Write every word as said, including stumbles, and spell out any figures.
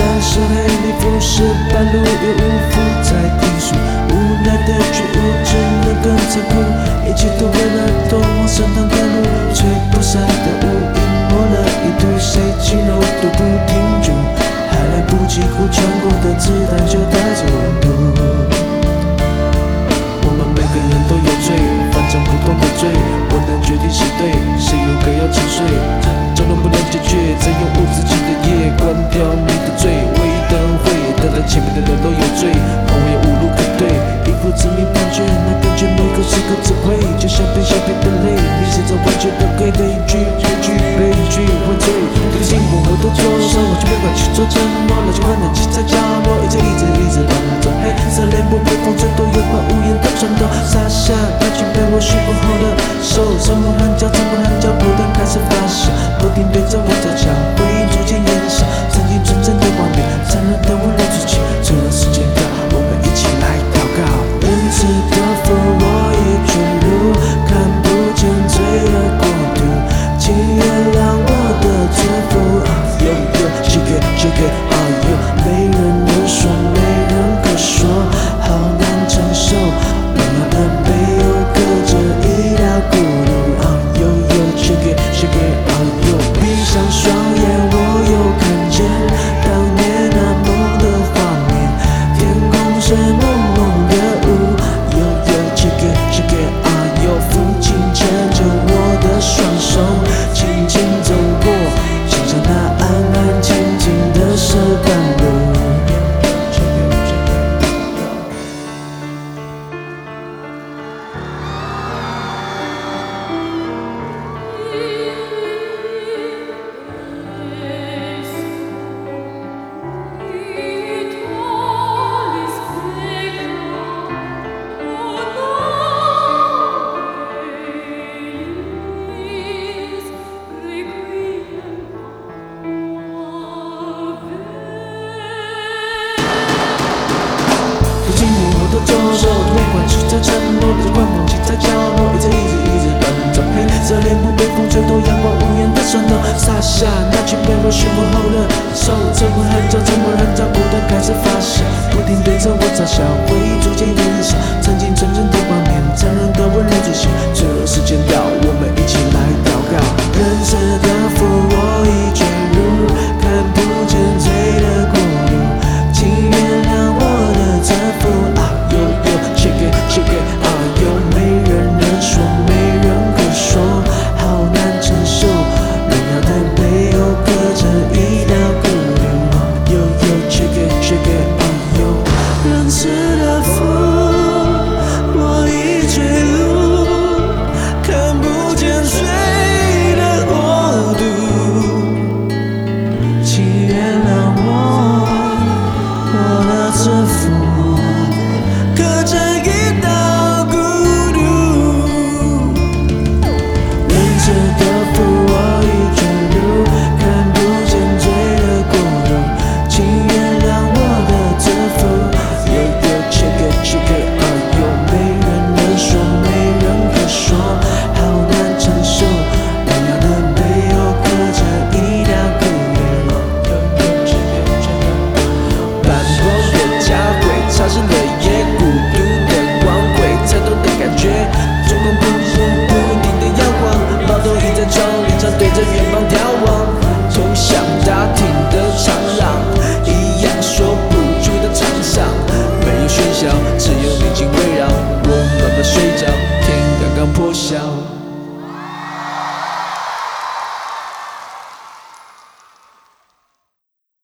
闪烁黑里浮世半路又无负再听说，无奈的觉悟只能更残酷，一切都为了通往升堂的路，吹不散的雾隐没了一度，谁进楼都不停住，还来不及哭，穿过的子弹就带走温度。我们每个人都有罪，反正不痛不醉，我能决定谁对，谁又该要沉睡，争论不能解决，再用无自己的夜关掉你的嘴，唯一的恩惠，等待前面的人都有罪，后面无路可退，一副致命判决，那感觉每个时刻只会就像被小便的泪，你现在完全的给的一句悲剧，悲剧万岁，这个心我我都做手，我就没管去做沉默，那就换冷气在角落，一直一直一直伴着黑色脸部被风吹都有关无言的颤抖，洒下那句被我驯服后的手，沉默喊叫，沉默喊叫，不断开始发酵，不停对着我嘲笑，回忆逐渐延烧，曾经纯真的画面，灿烂的温柔出去，随着时间到，我们一起来祷告，仁慈的父，我已卷入看不见罪的国度，请原谅我的罪负。有有几个几个好友，没人能说，没人可说，好难承受。我的背后隔着一条孤路，有有几个几个好友，闭上双眼，我又看见当年那梦的画面，天空是蒙蒙的雾，有有几个几个好友，父亲牵着我的双手，轻轻走过，欣赏那安安静静的石板路。我的左手，没管是在沉默，日光风起在角落，一直一直一直伴着黑色脸部被风吹动，阳光无言的渗透，洒下那句被我驯服后的手，沉默很久，沉默很久，不断开始发酵，不停对着我嘲笑，回忆逐渐延烧，曾经纯真的